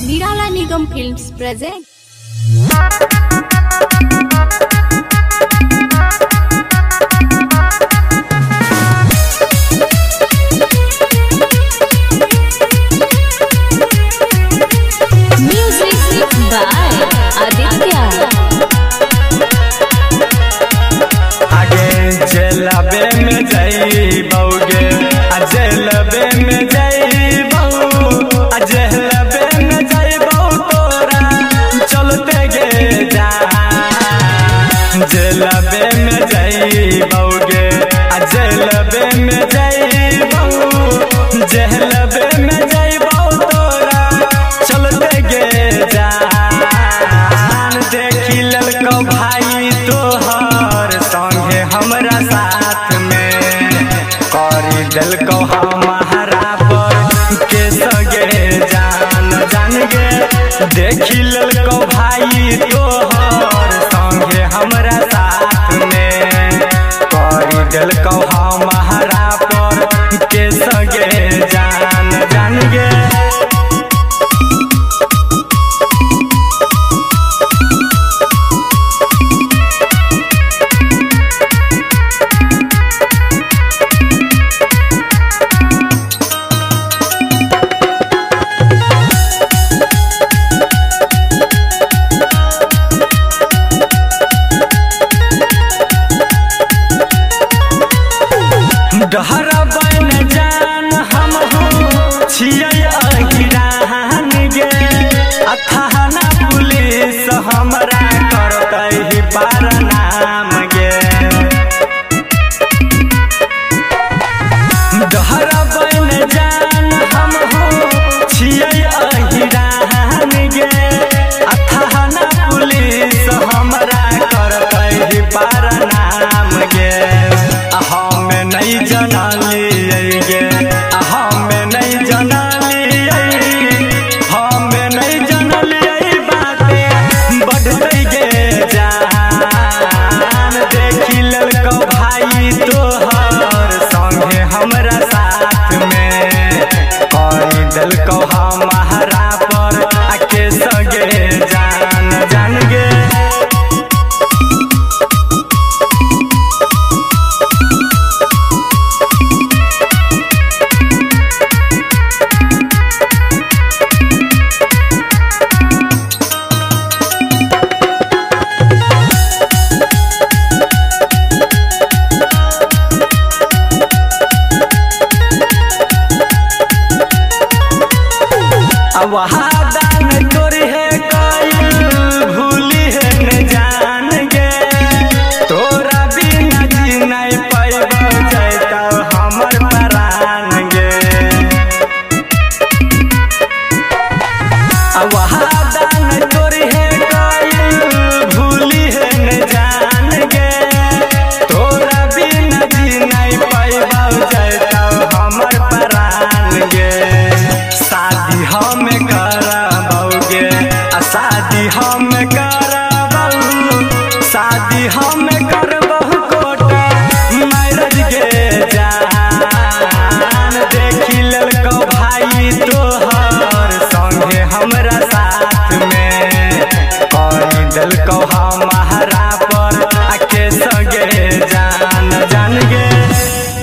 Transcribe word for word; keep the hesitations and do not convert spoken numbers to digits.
Nirala Nigam Films present. Music by Aditya. आगे जेलबे में जाइबोगे जेलबे में जाइबो जेलबे में जाइबो तोरा चलते गे जा जेलबे में जाइबोगे जेलबे में जाइबो जेलबे में जाइबो तोरा चलते गे जा देखी ललको भाई तोहर संगे हमरा साथ में करी दिल को हमारा पर के सगे जान जान गे देखी ललको भाई तोहर संगे हमरा साथ में करी दिल को हमारा पर के सगे जान जान गे डहरा बन जान हम हो छियै अगिरान गे अथाना पुलिस हमरा करतै ही पार नाम गे डहरा बन जान हम हो छियै अगिरान गे अथाना पुलिस हमरा करतै ही पार नाम गे हम नहीं जना लिए हम नहीं जना लिए हम नहीं जना लिए बातें बढ़ते गे जान देखी ललको भाई तोहर संगे हमरा साथ में करी दिल को हमारा पर आके सगे जान जान गे वहादान तोरे